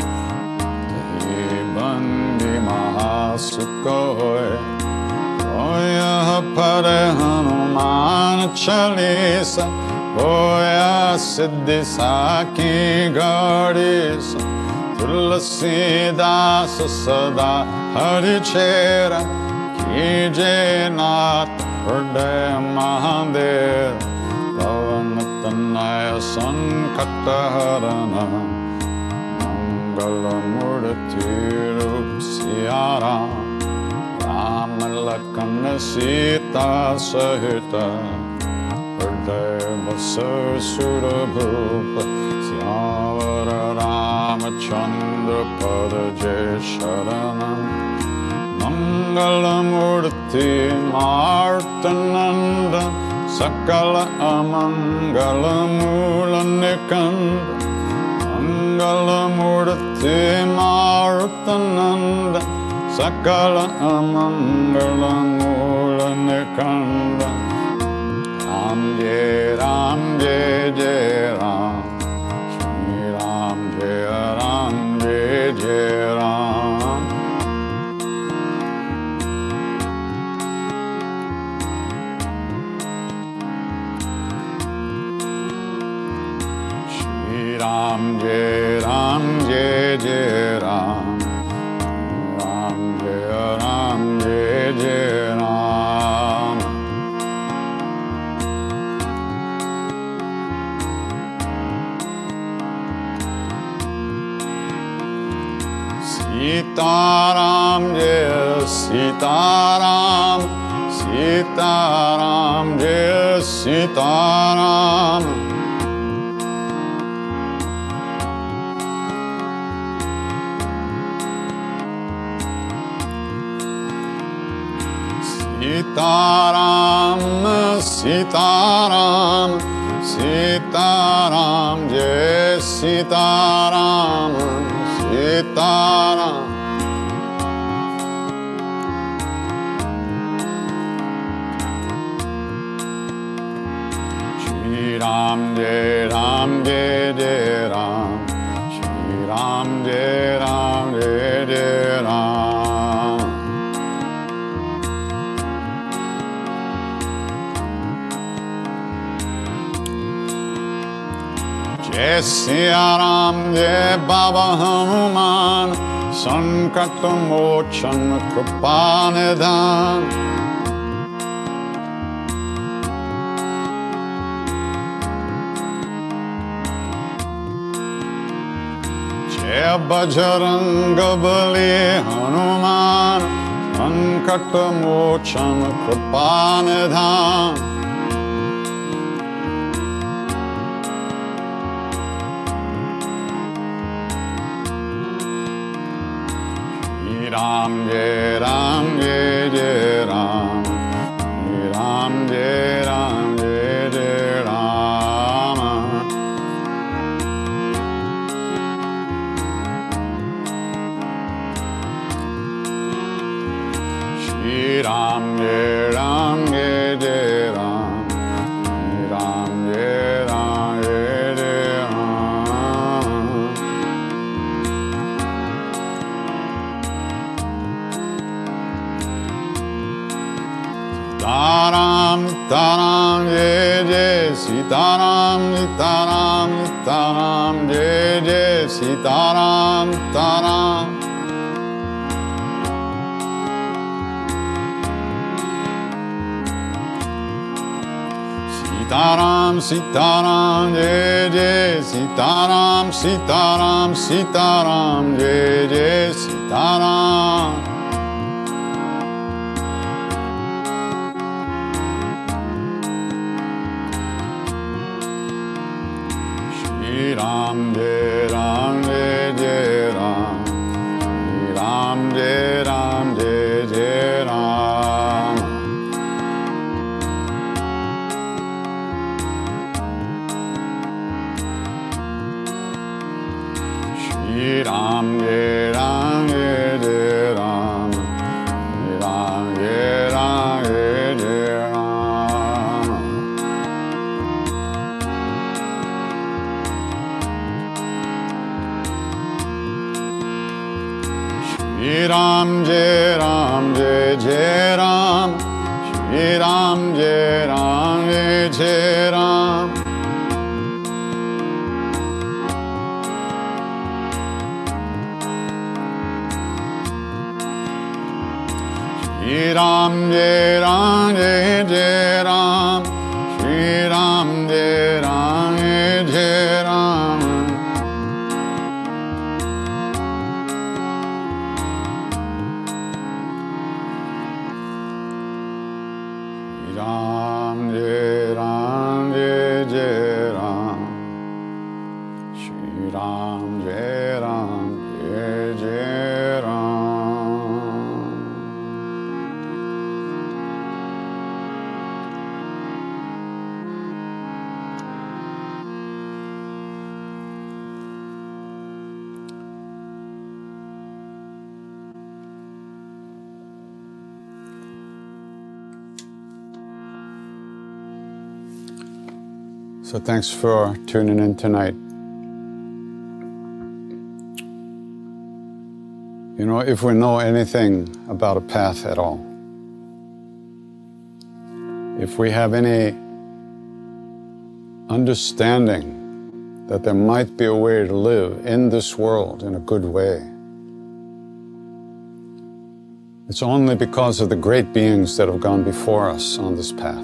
ते बंदी महासुख होय, होया पर हनुमान चालीसा, होया सिद्धि साकी गणेश, तुलसीदास सदा हरि चेरा, कीजे नाथ हृदय महादेव, पवन तनय संकट हरण, मंगल मूर्ति रूप सिया राम, राम लखन सीता सहित, हृदय बसो सुरभूप, सियावर रामचंद्र पद जय शरणम, मंगल मूर्ति मार्तनंदन, सकल अमंगल मूल निकंद, मंगल मूर्ति मार्तनंदन, सकल अमंगल मूल निकंद, राम जय जय राम, श्री राम जय जय राम, श्री राम जय जय राम, राम जय जय राम, सीताराम जय सीताराम, सीताराम जय सीताराम, सीताराम सीताराम, सीताराम जय Sitaram, Sitaram, Shri Ram Jai Ram Jai Jai Ram. Shri Ram Jai Ram Jai Jai Ram. Jai Siya Ram Jai Baba Hanuman. Sankat Mochan Kripa Nidhan. Jai Bajranga Bali Hanuman. Sankat Mochan Kripa Nidhan. Ram Jai Ram Jai Jai Ram. Ram Jai Ram Jai Jai Ram. Shri Ram Jai Ram Jai Jai Ram. Ram Jai Ram Jai Jai Ram. Sitaram, Sitaram, Jai Jai Sitaram, Sitaram, Sitaram, Jai Jai Sitaram, Sitaram. Sitaram, Sitaram, Jai Jai Sitaram, Sitaram, Sitaram, Jai Jai Sitaram. Shri Ram Jai Ram Jai Jai Ram. Shri Ram Jai Ram Jai Jai Ram. Shri Ram Jai Ram Jai Jai Ram. Shri Ram Jai Ram Jai Jai Ram. Shri Ram Jai Ram Jai Jai Ram. Shri Ram Jai Ram Jai Jai Ram. Shri Ram Jai Ram Jai Jai Ram. Shri Ram Jai Ram Jai Jai Ram. Ram Jai Ram Jai Jai Ram. Shri Ram Jai Ram Jai Jai Ram. So thanks for tuning in tonight. You know, if we know anything about a path at all, if we have any understanding that there might be a way to live in this world in a good way, it's only because of the great beings that have gone before us on this path.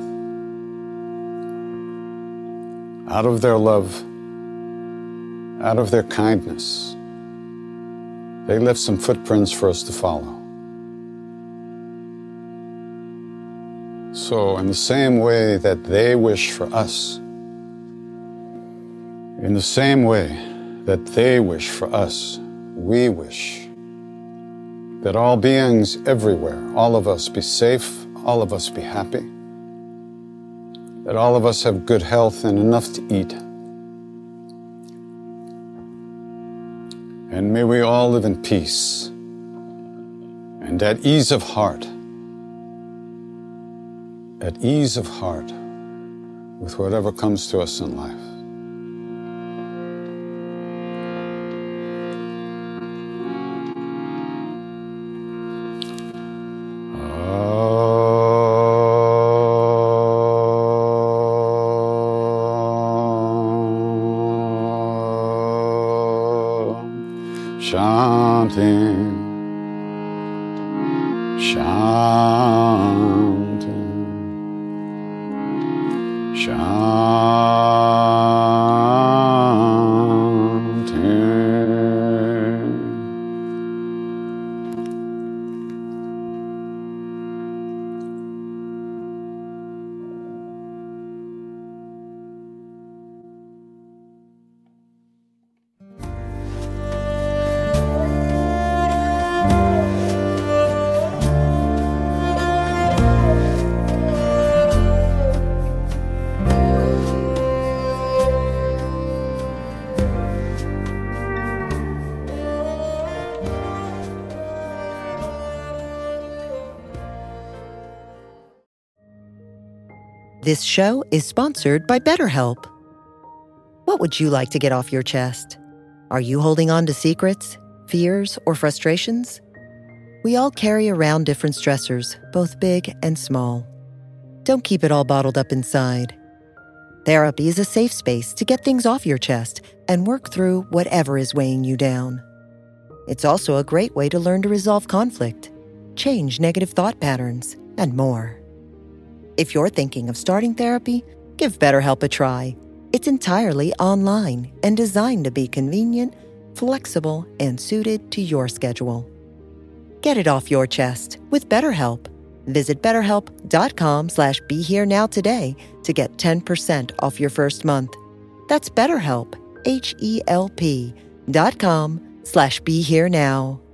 Out of their love, out of their kindness, they left some footprints for us to follow. So in the same way that they wish for us, in the same way that they wish for us, we wish that all beings everywhere, all of us be safe, all of us be happy, that all of us have good health and enough to eat. And may we all live in peace and at ease of heart with whatever comes to us in life. Shanti, Shanti, Shanti. This show is sponsored by BetterHelp. What would you like to get off your chest? Are you holding on to secrets, fears, or frustrations? We all carry around different stressors, both big and small. Don't keep it all bottled up inside. Therapy is a safe space to get things off your chest and work through whatever is weighing you down. It's also a great way to learn to resolve conflict, change negative thought patterns, and more. If you're thinking of starting therapy, give BetterHelp a try. It's entirely online and designed to be convenient, flexible, and suited to your schedule. Get it off your chest with BetterHelp. Visit BetterHelp.com/BeHereNow today to get 10% off your first month. That's BetterHelp, HELP.com/BeHereNow.